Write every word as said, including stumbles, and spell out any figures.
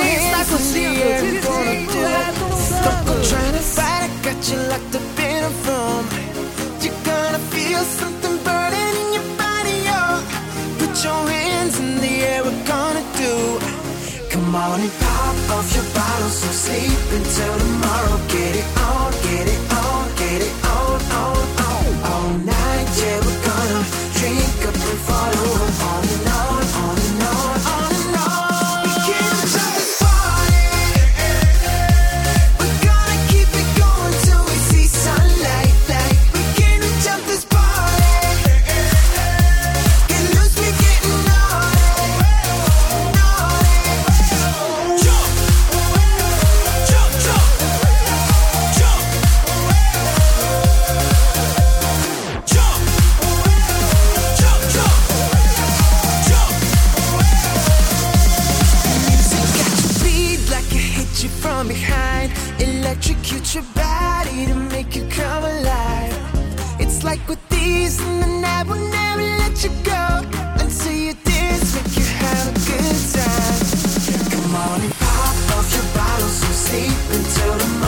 está contigo, Don't go trying to fight, I got you locked up in a room. You're gonna feel something burning in your body, oh. Put your hands in the air, we're gonna do. Come on and pop off your bottles, so sleep until tomorrow. Get it on, get it on, get it on, on, on. All night, yeah, we're gonna drink up and fall over. On and on, on and on, on and on. We can't stop this party. We're gonna keep it going till we see sunlight. Like we can't jump this party. Get loose, we're getting naughty, naughty. Jump, jump, jump, jump, jump, jump, jump, jump, jump. Music got you beat like it hit you from behind. Electrocute your body to make you come alive. It's like with these in the night, we'll never let you go until you dance, make you have a good time. Come on and pop off your bottles, so sleep until tomorrow.